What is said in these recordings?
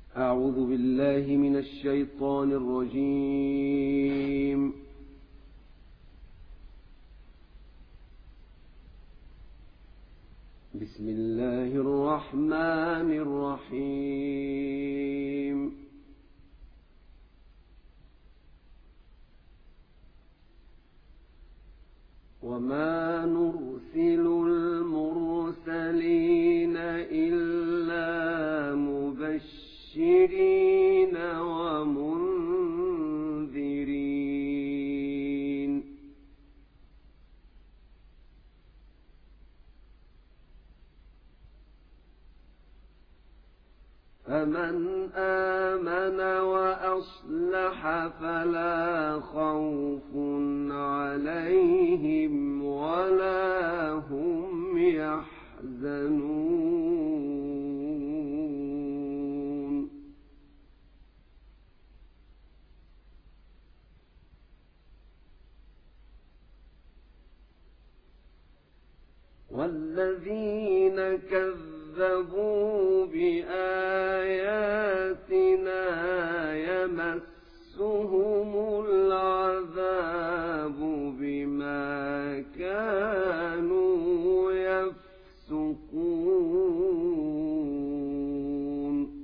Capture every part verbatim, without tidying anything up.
أعوذ بالله من الشيطان الرجيم. بسم الله الرحمن الرحيم. وما نرسل المرسلين إلا مبشرين ومنذرين فمن آمن وأصلح فلا خوف عليهم ولا هم يحزنون. والذين كذبوا بآياتنا يمسهم العذاب بما كانوا يفسقون.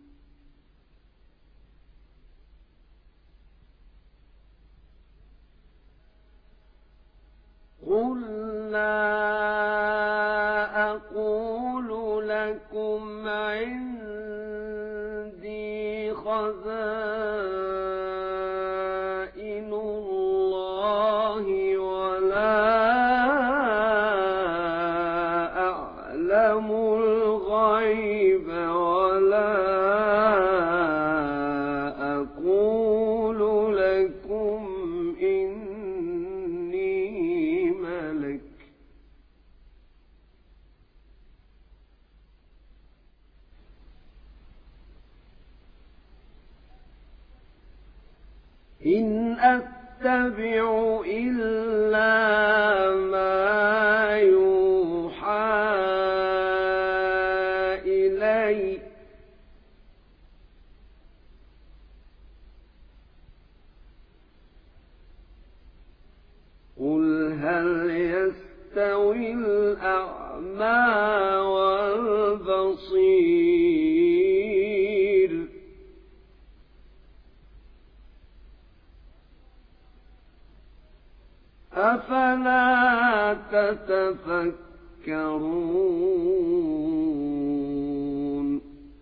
قل لا أقول لكم عندي خزائن الله ولا أعلم الغيب ولا أقول لكم إني ملك. إن أتبع إلا ما يوحى إلي قل هل يستوي الأعمى والبصير أفلا تتفكرون.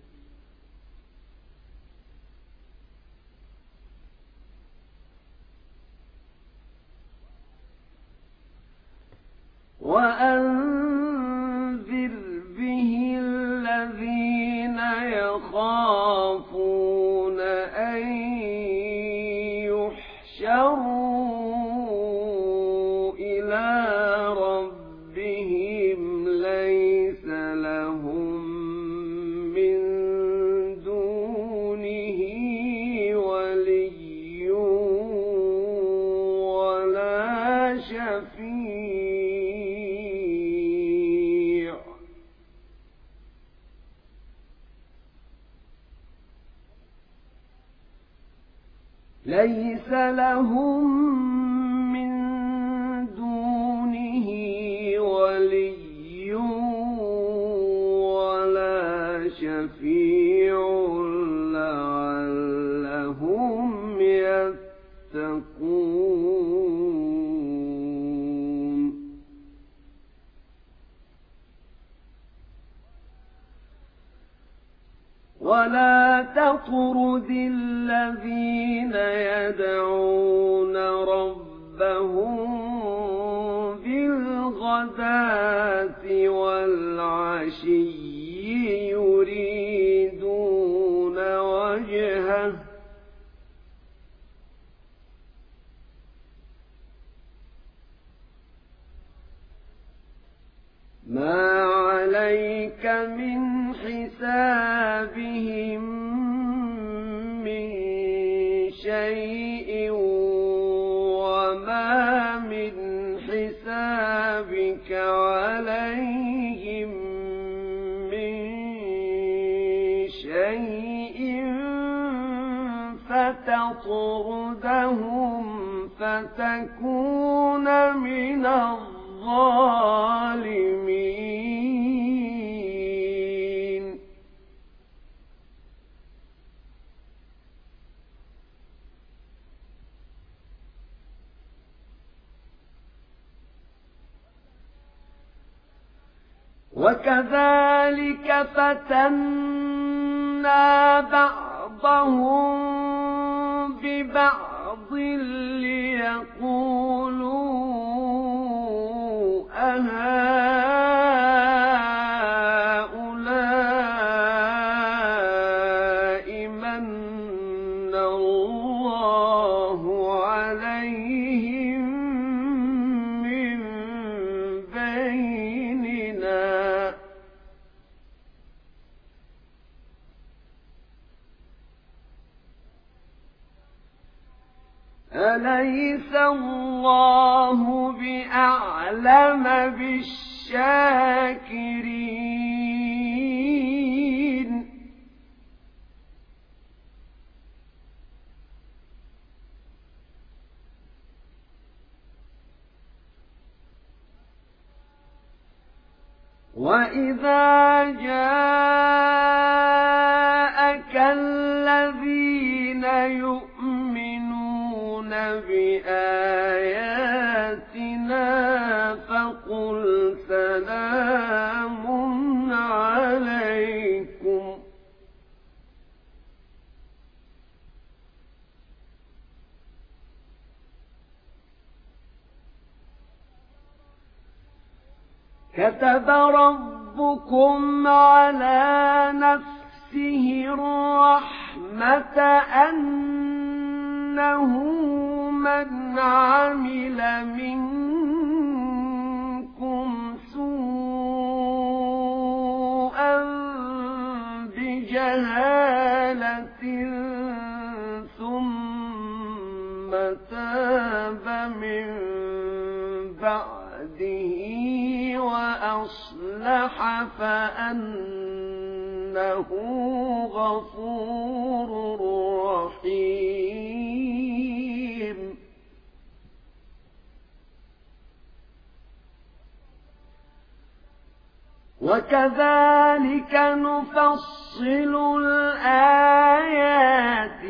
وأنذر به الذين يخافون أن يحشروا إلى ربهم ليس لهم من دونه ولي ولا شفيع ليس لهم من دونه ولي ولا شفيع لعلهم يتقون. ولا تطرد الذين يدعون ربهم بالغداة والعشي يريدون وجهه ما عليك من حسابهم من شيء وما من حسابك عليهم من شيء فتطردهم فتكون من الظالمين. وكذلك فتنا بعضهم ببعض ليقولوا أهؤلاء من الله عليهم من بيننا أليس الله بأعلم بالشاكرين. وإذا جاءك الذين يؤمنون بآياتنا فقل سلام عليكم كتب ربكم على نفسه الرحمة أنه من عمل منكم سوءا بجهالة ثم تاب من بعده وأصلح فأنه غفور رحيم. وكذلك نفصل الآيات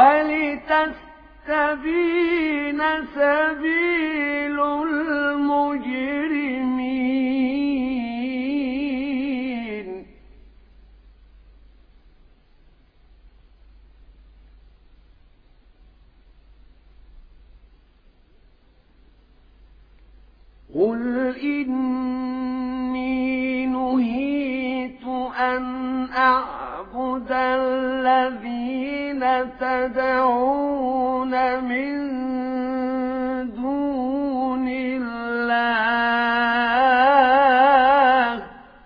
ولتستبين سبيل المجرمين. قل إني نهيت أن أعبد الذين تدعون من دون الله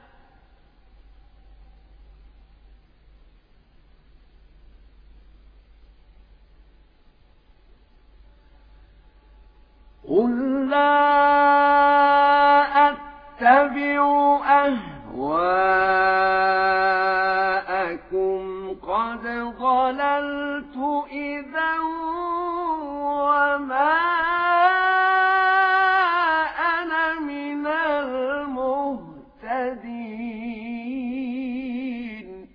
قل لا أتبع أهواءكم قد ضللت إذا وما أنا من المهتدين.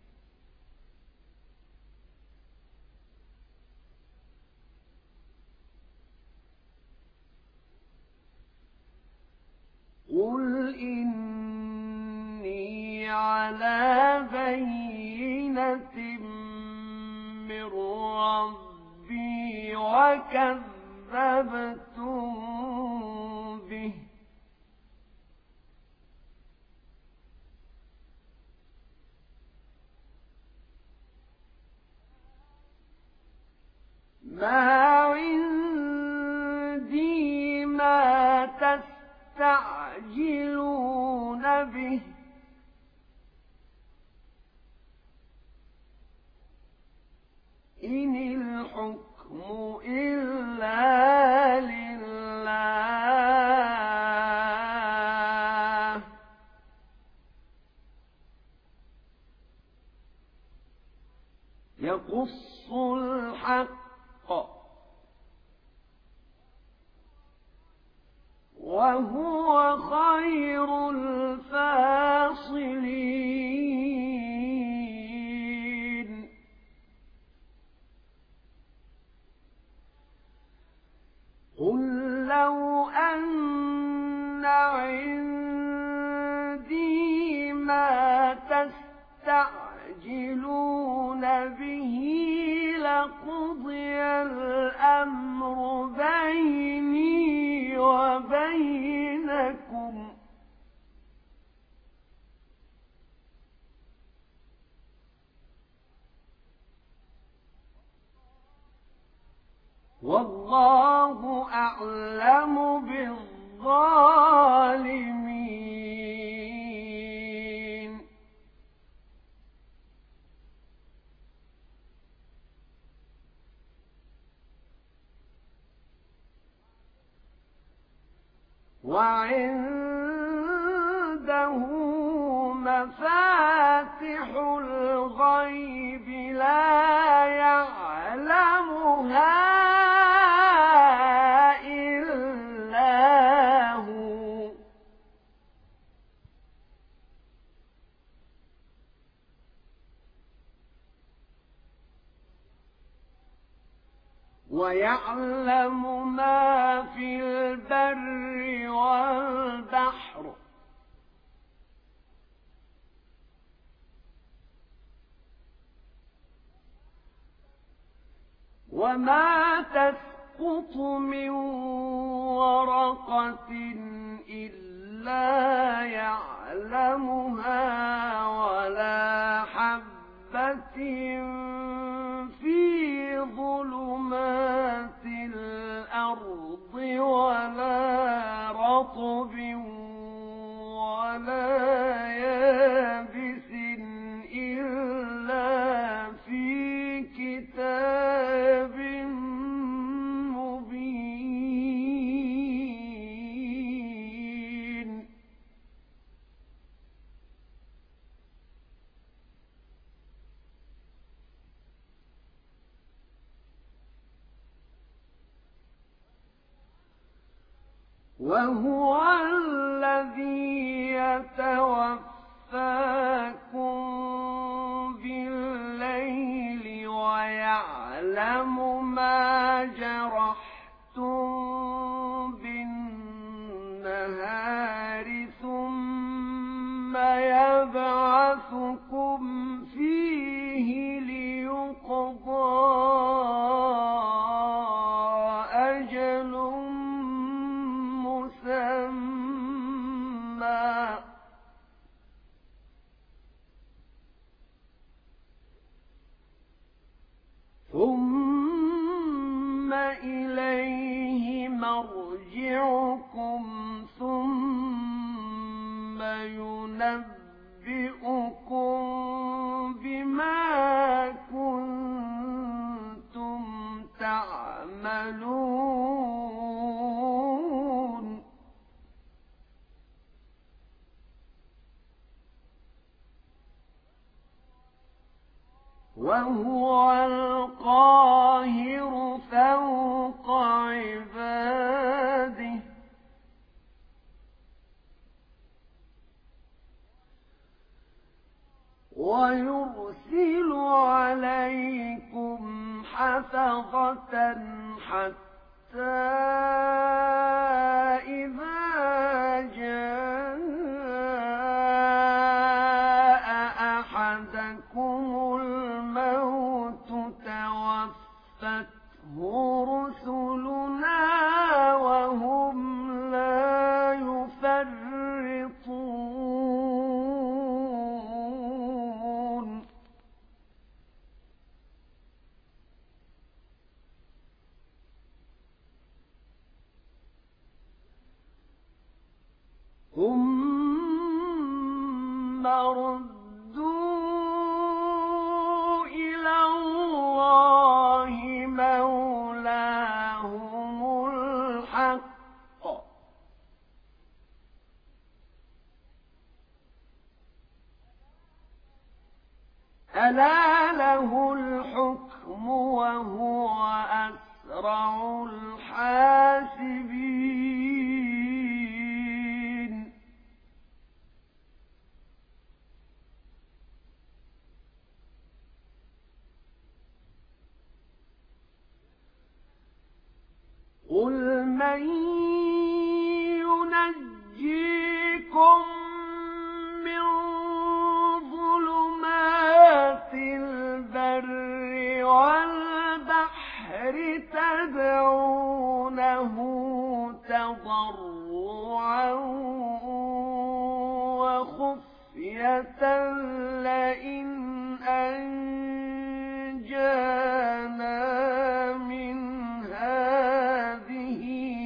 قل إني على بينة من ربي وكذبتم به ما عندي ما تستعجلون به إن الحكم إلا لله يقص الحق وهو خير الفاصلين قل لو أن عندي ما تستعجلون به لقضي الأمر بيني وبينكم والله أعلم بالظالمين وعنده مفاتح الغيب لا يعلمها إلا هو ويعلم ما في البر والبحر وما تسقط من ورقة إلا يعلمها ولا حبة في ظلمات الأرض ولا رطب ولا يابس إلا في كتاب مبين وهو الذي يتوفاكم بالليل ويعلم ما جرحتم بالنهار ثم يبعثكم فيه ليقضى أجل مسمى ثم إليه مرجعكم ثم ينبئكم بما كنتم تعملون وهو القاهر فوق عباده ويرسل عليكم حفظة حتى إذا جاء أحدكم الموت توفته رسلنا وهم لا يفرطون ثم ردوا إلى الله مولاهم الحق ألا له الحكم وهو أسرع الحاسبين قل من ينجيكم من ظلمات البر والبحر تدعونه تضرعا وخفية لئن أنجانا من هذه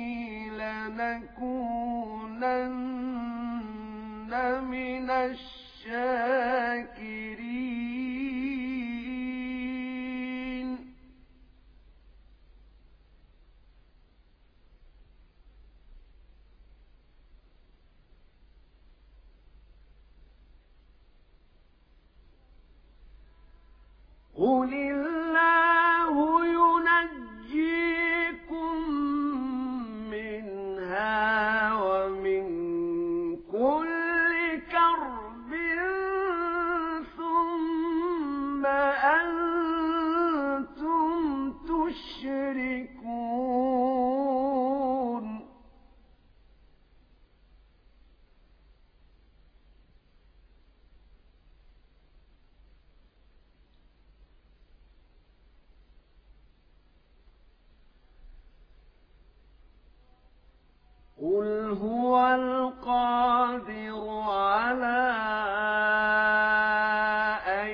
لنكونن من الشاكرين قل الله ينجيكم منها ومن كل كرب ثم أنتم تشركون قل هو القادر على أن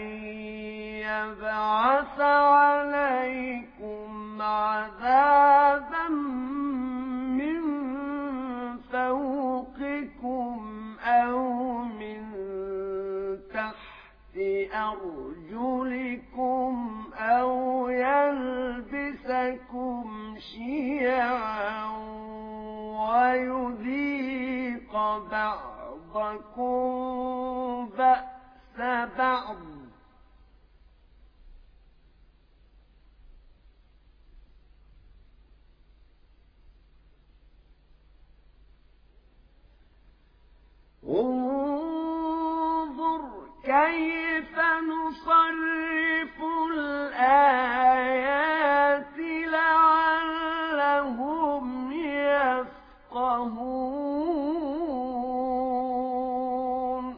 يبعث عليكم عذابا من فوقكم أو من تحت أرجلكم أو يلبسكم شيعا ويذيق بعضكم بأس بعض انظر كيف نصرف الآيات لعلهم يفقهون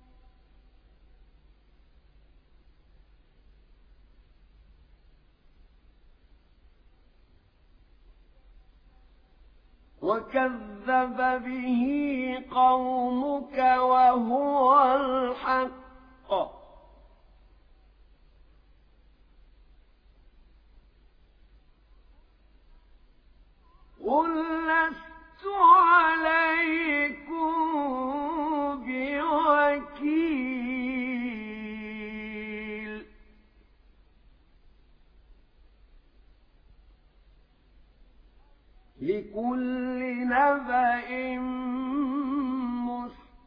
وكذب به قومك وهو الحق قل لست عليكم بوكيل لكل نبأ